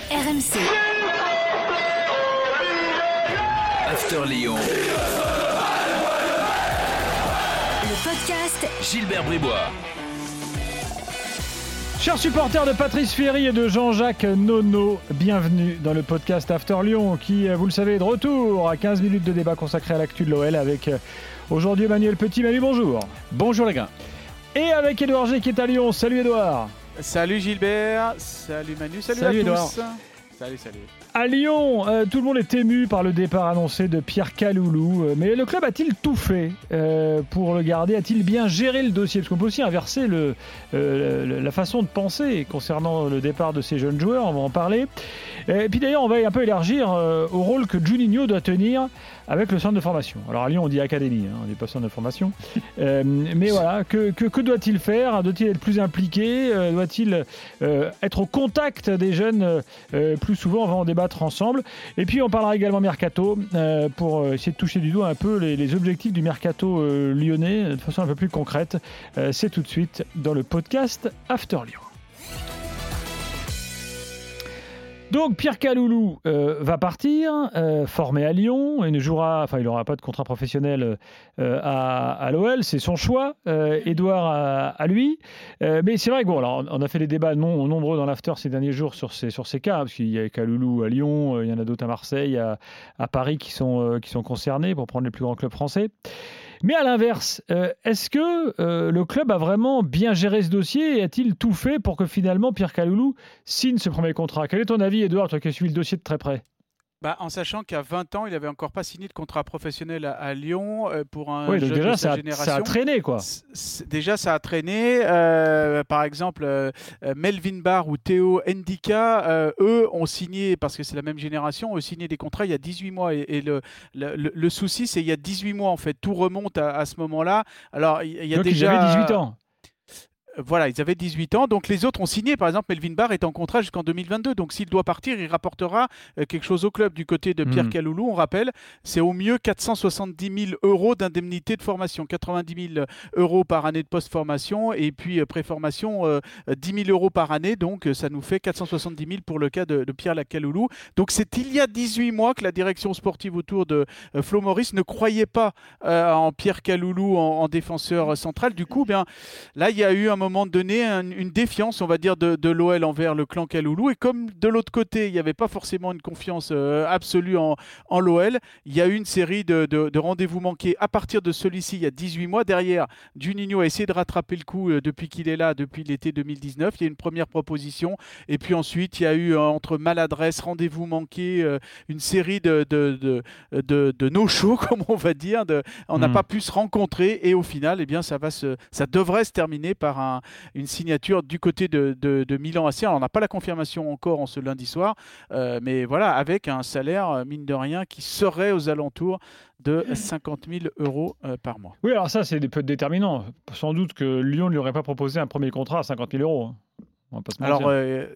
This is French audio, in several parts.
RMC. After Lyon. Le podcast Gilbert Bribois. Chers supporters de Patrice Ferry et de Jean-Jacques Nono, bienvenue dans le podcast After Lyon qui, vous le savez, est de retour à 15 minutes de débat consacré à l'actu de l'OL avec aujourd'hui Emmanuel Petit. Manu, bonjour. Bonjour les gars. Et avec Édouard G qui est à Lyon. Salut Édouard. Salut Gilbert, salut Manu, salut à Édouard. tous. Salut. À Lyon, tout le monde est ému par le départ annoncé de Pierre Kaloulou. Mais le club a-t-il tout fait pour le garder ? A-t-il bien géré le dossier ? Parce qu'on peut aussi inverser la façon de penser concernant le départ de ces jeunes joueurs. On va en parler. Et puis d'ailleurs, on va un peu élargir au rôle que Juninho doit tenir avec le centre de formation. Alors à Lyon, on dit académie, on dit pas centre de formation. Mais voilà, que doit-il faire ? Doit-il être plus impliqué ? Doit-il être au contact des jeunes plus souvent ? On va en débattre ensemble. Et puis on parlera également mercato pour essayer de toucher du doigt un peu les objectifs du mercato lyonnais de façon un peu plus concrète. C'est tout de suite dans le podcast After Lyon. Donc Pierre Kaloulou va partir, formé à Lyon, il n'aura pas de contrat professionnel à l'OL, c'est son choix, Édouard à lui. Mais c'est vrai que alors on a fait des débats nombreux dans l'after ces derniers jours sur ces cas, parce qu'il y a Kaloulou à Lyon, il y en a d'autres à Marseille, à Paris qui sont concernés pour prendre les plus grands clubs français. Mais à l'inverse, est-ce que le club a vraiment bien géré ce dossier et a-t-il tout fait pour que finalement Pierre Kaloulou signe ce premier contrat ? Quel est ton avis, Édouard, toi qui as suivi le dossier de très près ? En sachant qu'à 20 ans, il n'avait encore pas signé de contrat professionnel à Lyon pour un jeune de sa génération. Ça a traîné, quoi. Déjà, ça a traîné. Par exemple, Melvin Barr ou Théo Ndika, eux ont signé, parce que c'est la même génération, ont signé des contrats il y a 18 mois. Et le souci, c'est qu'il y a 18 mois, en fait. Tout remonte à ce moment-là. Alors, il y a donc, déjà... ils avaient 18 ans. Voilà, ils avaient 18 ans. Donc, les autres ont signé. Par exemple, Melvin Barr est en contrat jusqu'en 2022. Donc, s'il doit partir, il rapportera quelque chose au club. Du côté de Pierre Kaloulou, on rappelle, c'est au mieux 470 000 euros d'indemnité de formation. 90 000 euros par année de post-formation. Et puis, pré-formation, 10 000 euros par année. Donc, ça nous fait 470 000 pour le cas de Pierre Kaloulou. Donc, c'est il y a 18 mois que la direction sportive autour de Flo Maurice ne croyait pas en Pierre Kaloulou en défenseur central. Du coup, là, il y a eu un moment donné une défiance, on va dire, de l'OL envers le clan Kaloulou. Et comme de l'autre côté, il n'y avait pas forcément une confiance absolue en l'OL, il y a eu une série de rendez-vous manqués à partir de celui-ci il y a 18 mois. Derrière, Juninho a essayé de rattraper le coup depuis qu'il est là, depuis l'été 2019. Il y a une première proposition. Et puis ensuite, il y a eu entre maladresse, rendez-vous manqués, une série de no-show, comme on va dire. On n'a pas pu se rencontrer. Et au final, ça devrait se terminer par une signature du côté de Milan AC. Alors, on n'a pas la confirmation encore en ce lundi soir, mais voilà, avec un salaire, mine de rien, qui serait aux alentours de 50 000 euros par mois. Oui, alors ça, c'est peu déterminant. Sans doute que Lyon ne lui aurait pas proposé un premier contrat à 50 000 euros. Alors,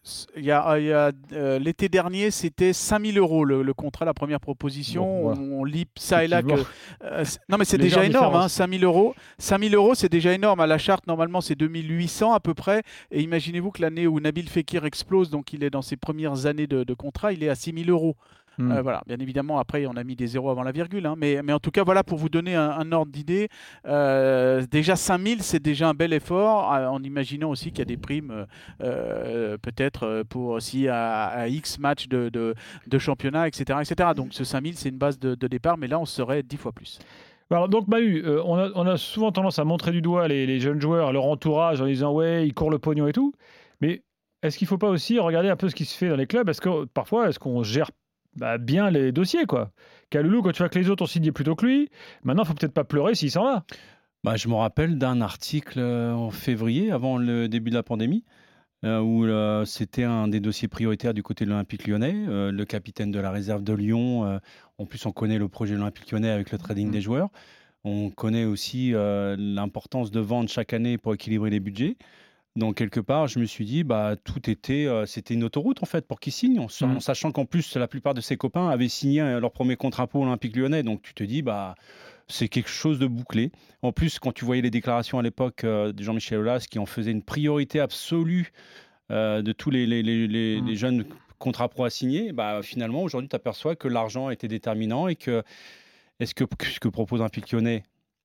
l'été dernier, c'était 5 000 euros le contrat, la première proposition. Bon, voilà. On lit ça et là que... non, mais c'est déjà énorme, 5 000 euros. 5 000 euros, c'est déjà énorme. À la charte, normalement, c'est 2 800 à peu près. Et imaginez-vous que l'année où Nabil Fekir explose, donc il est dans ses premières années de contrat, il est à 6 000 euros. Voilà, bien évidemment, après, on a mis des zéros avant la virgule. Mais en tout cas, voilà, pour vous donner un ordre d'idée, déjà 5 000, c'est déjà un bel effort, en imaginant aussi qu'il y a des primes, peut-être pour aussi à X matchs de championnat, etc., etc. Donc, ce 5 000, c'est une base de départ, mais là, on serait 10 fois plus. Alors, donc, Manu, on a souvent tendance à montrer du doigt les jeunes joueurs, leur entourage, en disant « ouais, ils courent le pognon et tout ». Mais est-ce qu'il ne faut pas aussi regarder un peu ce qui se fait dans les clubs ? Est-ce qu'on gère bien les dossiers, quoi. Kaloulou, quand tu vois que les autres ont signé plutôt que lui, maintenant, il ne faut peut-être pas pleurer s'il s'en va. Je me rappelle d'un article en février, avant le début de la pandémie, où c'était un des dossiers prioritaires du côté de l'Olympique Lyonnais. Le capitaine de la réserve de Lyon, en plus, on connaît le projet de l'Olympique Lyonnais avec le trading des joueurs. On connaît aussi l'importance de vendre chaque année pour équilibrer les budgets. Donc, quelque part, je me suis dit, c'était une autoroute, en fait, pour qu'ils signent, en sachant qu'en plus, la plupart de ses copains avaient signé leur premier contrat pour l'Olympique Lyonnais. Donc, tu te dis, c'est quelque chose de bouclé. En plus, quand tu voyais les déclarations à l'époque de Jean-Michel Aulas, qui en faisait une priorité absolue de tous les jeunes contrat pro à signer, finalement, aujourd'hui, tu aperçois que l'argent était déterminant et que ce que propose Olympique Lyonnais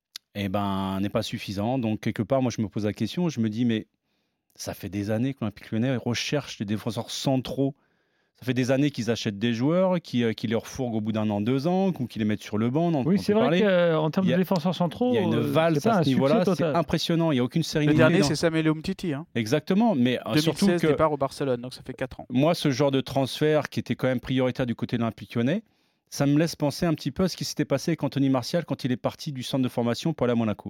n'est pas suffisant. Donc, quelque part, moi, je me pose la question, je me dis, mais ça fait des années que l'Olympique Lyonnais recherche des défenseurs centraux. Ça fait des années qu'ils achètent des joueurs, qui les refourguent au bout d'1 an, 2 ans, ou qui les mettent sur le banc. Oui, c'est vrai qu'en termes de défenseurs centraux, il y a une valse à ce niveau-là, c'est impressionnant. Il n'y a aucune sérénité. Le dernier, c'est Samuel Umtiti. Exactement, mais 2016, surtout que départ au Barcelone, donc ça fait 4 ans. Moi, ce genre de transfert qui était quand même prioritaire du côté de l'Olympique Lyonnais, ça me laisse penser un petit peu à ce qui s'était passé avec Anthony Martial quand il est parti du centre de formation pour aller à Monaco.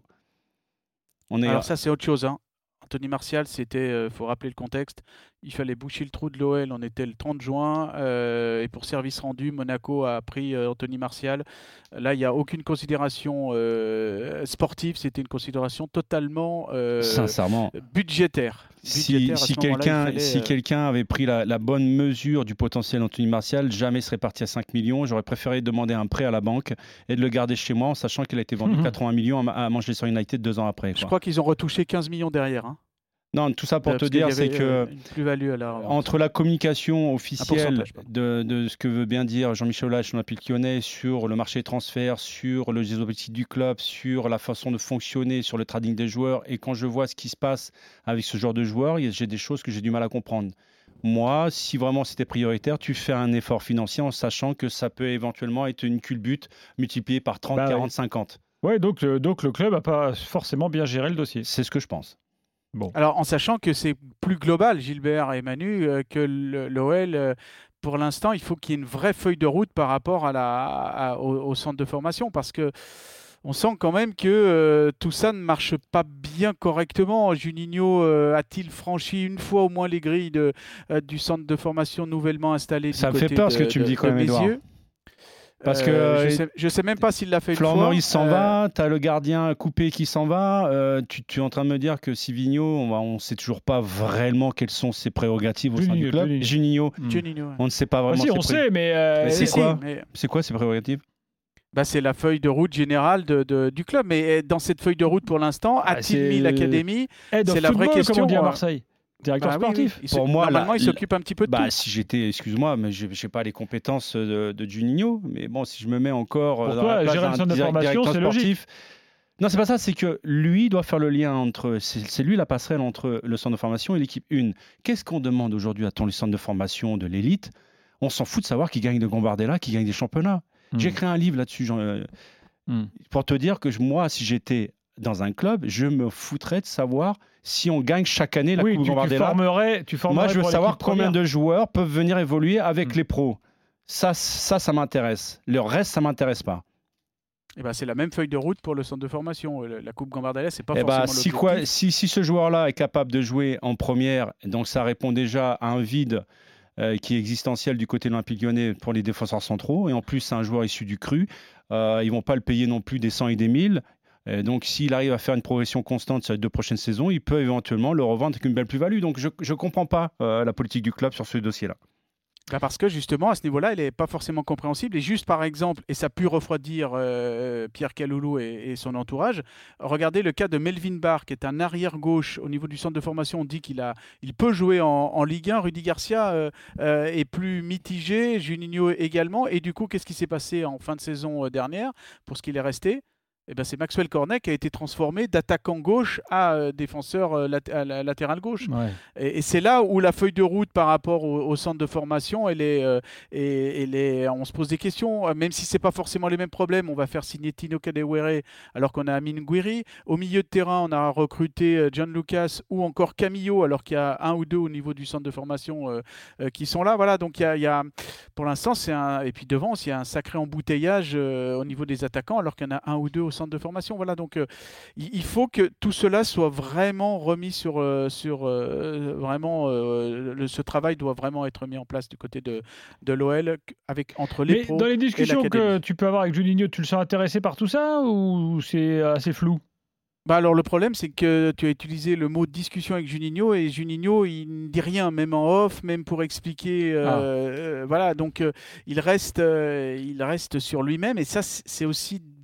Alors ça, c'est autre chose. Anthony Martial, c'était, faut rappeler le contexte, il fallait boucher le trou de l'OL, on était le 30 juin, et pour service rendu, Monaco a pris Anthony Martial. Là, il n'y a aucune considération sportive, c'était une considération totalement sincèrement budgétaire. Si quelqu'un avait pris la bonne mesure du potentiel d'Anthony Martial, jamais il serait parti à 5 millions. J'aurais préféré demander un prêt à la banque et de le garder chez moi en sachant qu'il a été vendu 80 millions à Manchester United 2 ans après. Je crois qu'ils ont retouché 15 millions derrière. Non, tout ça pour te dire, c'est que entre la communication officielle de ce que veut bien dire Jean-Michel Aulas, l'Olympique Lyonnais, sur le marché des transferts, sur les objectifs du club, sur la façon de fonctionner, sur le trading des joueurs, et quand je vois ce qui se passe avec ce genre de joueurs, j'ai des choses que j'ai du mal à comprendre. Moi, si vraiment c'était prioritaire, tu fais un effort financier en sachant que ça peut éventuellement être une culbute multipliée par 30, 40, 50. Ouais, donc le club n'a pas forcément bien géré le dossier. C'est ce que je pense. Bon. Alors, en sachant que c'est plus global, Gilbert et Manu, que l'OL, pour l'instant, il faut qu'il y ait une vraie feuille de route par rapport au centre de formation, parce que on sent quand même que tout ça ne marche pas bien correctement. Juninho a-t-il franchi une fois au moins les grilles du centre de formation nouvellement installé du côté de Ça me fait peur ce que tu me dis quand même, Edouard. Parce que je sais même pas s'il l'a fait une fois. Florent Maurice s'en va, tu as le gardien Coupé qui s'en va. Tu es en train de me dire que Sivigno, on ne sait toujours pas vraiment quelles sont ses prérogatives au sein du club. Juninho, on ne sait pas vraiment. On sait, mais c'est quoi ses prérogatives? C'est la feuille de route générale du club. Mais dans cette feuille de route, pour l'instant, a-t-il mis l'académie? C'est la vraie question. Comme on dit à Marseille. Directeur sportif. Oui. Pour moi, normalement, il s'occupe un petit peu de tout. Si j'étais, excuse-moi, mais je n'ai pas les compétences de Juninho, mais bon, si je me mets encore pour toi, gérer le centre de formation, c'est logique. Non, c'est pas ça, c'est que lui doit faire le lien entre, c'est lui la passerelle entre le centre de formation et l'équipe 1. Qu'est-ce qu'on demande aujourd'hui à ton centre de formation de l'élite? On s'en fout de savoir qui gagne de Gambardella, qui gagne des championnats. J'ai écrit un livre là-dessus, pour te dire que moi, si j'étais dans un club, je me foutrais de savoir si on gagne chaque année la Coupe Gambardella. Moi, je veux savoir combien de joueurs peuvent venir évoluer avec les pros. Ça m'intéresse. Le reste, ça m'intéresse pas. C'est la même feuille de route pour le centre de formation. La Coupe Gambardella, c'est pas forcément l'objectif. Si ce joueur-là est capable de jouer en première, donc ça répond déjà à un vide qui est existentiel du côté de l'Olympique Lyonnais pour les défenseurs centraux. Et en plus, c'est un joueur issu du cru. Ils vont pas le payer non plus des 100 et des 1000. Donc, s'il arrive à faire une progression constante sur les 2 prochaines saisons, il peut éventuellement le revendre avec une belle plus-value. Donc, je ne comprends pas la politique du club sur ce dossier-là. Parce que justement, à ce niveau-là, elle n'est pas forcément compréhensible. Et juste par exemple, et ça a pu refroidir Pierre Kaloulou et son entourage, regardez le cas de Melvin Barr, qui est un arrière-gauche au niveau du centre de formation. On dit qu'il peut jouer en Ligue 1. Rudy Garcia est plus mitigé, Juninho également. Et du coup, qu'est-ce qui s'est passé en fin de saison dernière pour ce qu'il est resté? C'est Maxwell Cornet qui a été transformé d'attaquant gauche à défenseur latéral gauche. Ouais. Et c'est là où la feuille de route par rapport au centre de formation, on se pose des questions. Même si ce n'est pas forcément les mêmes problèmes, on va faire signer Tino Kadewere alors qu'on a Amine Gouiri. Au milieu de terrain, on a recruté John Lucas ou encore Camillo alors qu'il y a un ou deux au niveau du centre de formation qui sont là. Voilà, donc il y a pour l'instant, et puis devant, il y a un sacré embouteillage au niveau des attaquants alors qu'il y en a un ou deux au centre de formation. Voilà, donc il faut que tout cela soit vraiment remis ce travail doit vraiment être mis en place du côté de l'OL entre les pros. Dans les discussions que tu peux avoir avec Juninho, tu le sens intéressé par tout ça ou c'est assez flou? Alors le problème, c'est que tu as utilisé le mot discussion avec Juninho et Juninho, il ne dit rien, même en off, même pour expliquer. Voilà, donc il reste sur lui-même et ça, c'est aussi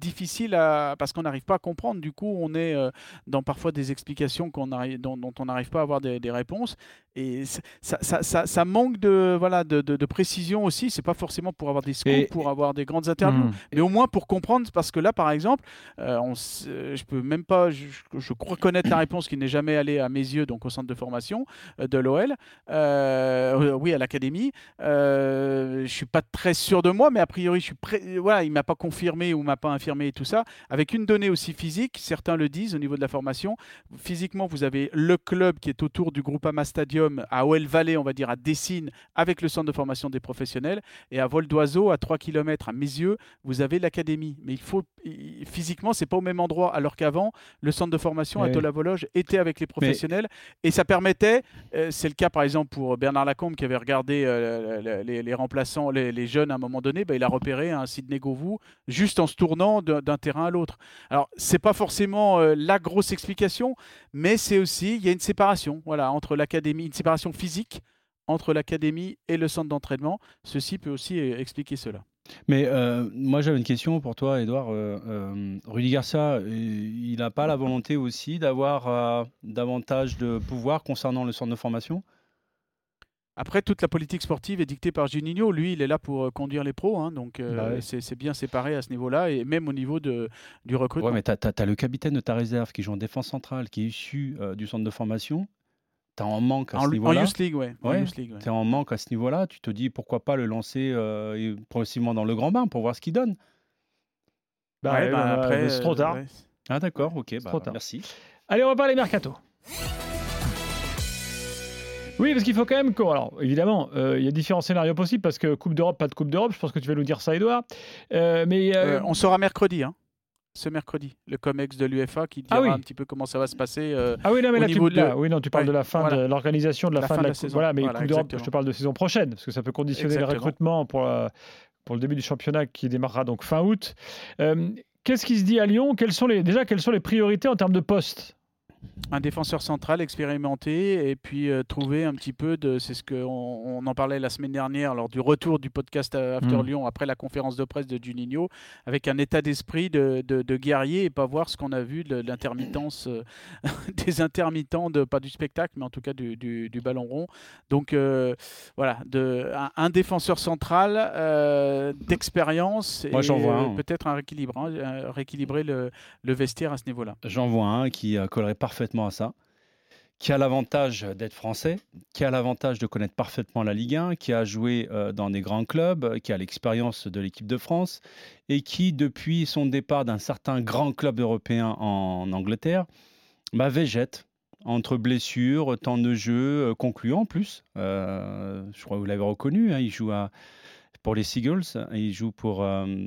difficile parce qu'on n'arrive pas à comprendre. Du coup, on est dans parfois des explications dont on n'arrive pas à avoir des réponses. Et ça manque de précision aussi. C'est pas forcément pour avoir des scoops, pour avoir des grandes interviews, mais au moins pour comprendre. Parce que là, par exemple, je peux même pas. Je crois connaître la réponse qui n'est jamais allée à mes yeux, donc au centre de formation de l'OL. Oui, à l'académie. Je suis pas très sûr de moi, mais a priori, il m'a pas confirmé ou m'a pas infirmé et tout ça. Avec une donnée aussi physique, certains le disent au niveau de la formation. Physiquement, vous avez le club qui est autour du Groupama Stadium à OL-Valley, on va dire à Dessines, avec le centre de formation des professionnels, et à vol d'oiseau, à 3 km à Mézieux, vous avez l'académie. Mais physiquement, c'est pas au même endroit, alors qu'avant, le centre de formation à Tolave-aux-Loges était avec les professionnels, et ça permettait, c'est le cas par exemple pour Bernard Lacombe qui avait regardé les remplaçants, les jeunes à un moment donné, il a repéré un Sidney Govou juste en se tournant d'un terrain à l'autre. Alors, c'est pas forcément la grosse explication, mais c'est aussi, il y a une séparation entre l'académie, une séparation physique entre l'académie et le centre d'entraînement. Ceci peut aussi expliquer cela. Mais moi, j'avais une question pour toi, Edouard. Rudy Garcia, il n'a pas la volonté aussi d'avoir davantage de pouvoir concernant le centre de formation ? Après, toute la politique sportive est dictée par Juninho. Lui, il est là pour conduire les pros. Donc, c'est bien séparé à ce niveau-là. Et même au niveau du recrutement. Oui, mais tu as le capitaine de ta réserve qui joue en défense centrale, qui est issu du centre de formation. Tu es en manque à ce niveau-là. En Youth League, oui. Tu es en manque à ce niveau-là. Tu te dis pourquoi pas le lancer progressivement dans le grand bain pour voir ce qu'il donne. Après, c'est trop tard. Ah d'accord, ok. Merci. Allez, on va parler mercato. Oui, parce qu'il faut quand même... Alors, évidemment, il y a différents scénarios possibles, parce que Coupe d'Europe, pas de Coupe d'Europe, je pense que tu vas nous dire ça, Edouard. On saura mercredi, ce mercredi, le COMEX de l'UEFA qui dira un petit peu comment ça va se passer tu parles de la fin de l'organisation de la fin de la saison. Mais Coupe d'Europe, je te parle de saison prochaine, parce que ça peut conditionner le recrutement pour le début du championnat qui démarrera donc fin août. Qu'est-ce qui se dit à Lyon ? Quelles sont les priorités en termes de postes ? Un défenseur central expérimenté et puis trouver un petit peu c'est ce qu'on en parlait la semaine dernière lors du retour du podcast After Lyon après la conférence de presse de Juninho, avec un état d'esprit de guerrier et pas voir ce qu'on a vu de l'intermittence des intermittents, pas du spectacle mais en tout cas du ballon rond. Donc un défenseur central d'expérience. Moi, j'en vois un. Peut-être rééquilibrer le vestiaire à ce niveau-là. J'en vois un qui collerait parfaitement à ça, qui a l'avantage d'être français, qui a l'avantage de connaître parfaitement la Ligue 1, qui a joué dans des grands clubs, qui a l'expérience de l'équipe de France et qui, depuis son départ d'un certain grand club européen en Angleterre, végète entre blessures, temps de jeu concluant en plus. Je crois que vous l'avez reconnu, il joue pour les Seagulls, il joue pour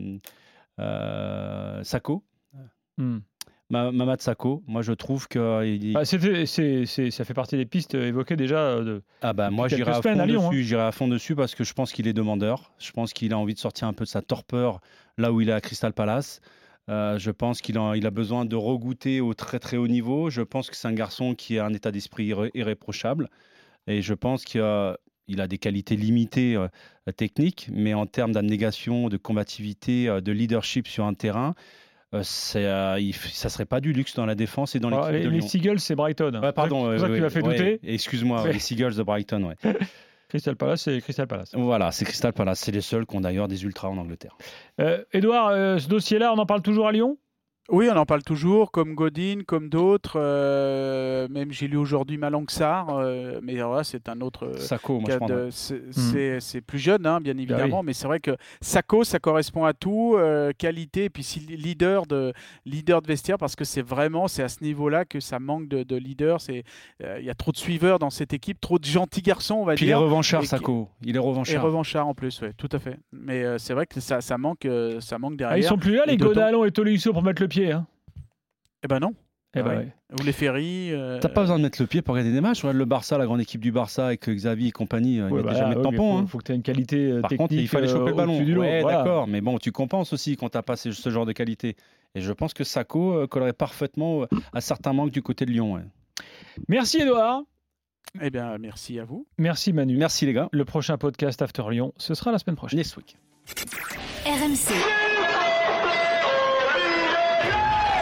Sakho. Mamad Sakho, moi je trouve que ça fait partie des pistes évoquées déjà. Moi j'irai à fond dessus parce que je pense qu'il est demandeur. Je pense qu'il a envie de sortir un peu de sa torpeur là où il est à Crystal Palace. Je pense qu'il a besoin de regoûter au très très haut niveau. Je pense que c'est un garçon qui a un état d'esprit irréprochable et je pense qu'il a des qualités limitées techniques, mais en termes d'abnégation, de combativité, de leadership sur un terrain. Ça serait pas du luxe dans la défense et dans l'équipe de Lyon. Les Seagulls, c'est Brighton. Pardon. C'est ça qui m'a fait douter. Excuse-moi, les Seagulls de Brighton, Crystal Palace, c'est Crystal Palace. Voilà, c'est Crystal Palace. C'est les seuls qui ont d'ailleurs des ultras en Angleterre. Edouard, ce dossier-là, on en parle toujours à Lyon ? Oui, on en parle toujours, comme Godin, comme d'autres. Même j'ai lu aujourd'hui Malang Sarr, mais c'est un autre Sakho, moi, c'est plus jeune, bien évidemment, mais c'est vrai que Sakho, ça correspond à tout, qualité, et puis leader de vestiaire, parce que c'est à ce niveau-là que ça manque de leader. Il y a trop de suiveurs dans cette équipe, trop de gentils garçons, on va dire. Il est revanchard, Sakho. Il est revanchard. Et revanchard en plus, tout à fait. Mais c'est vrai que ça manque derrière. Ils sont plus là, les Godalon et Tolisso, pour mettre le pied. Eh ben non. Ou les Ferry. T'as pas besoin de mettre le pied pour gagner des matchs. Regarde le Barça, la grande équipe du Barça avec Xavi et compagnie. Il n'y a jamais de tampon. Il faut que tu aies une qualité Par technique. Contre, il fallait choper le ballon. D'accord. Mais bon, tu compenses aussi quand tu n'as pas ce genre de qualité. Et je pense que Sakho collerait parfaitement à certains manques du côté de Lyon. Merci Edouard. Eh bien, merci à vous. Merci Manu. Merci les gars. Le prochain podcast After Lyon, ce sera la semaine prochaine. Next week. RMC.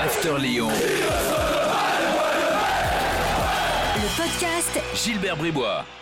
After Lyon. Le podcast Gilbert Bribois.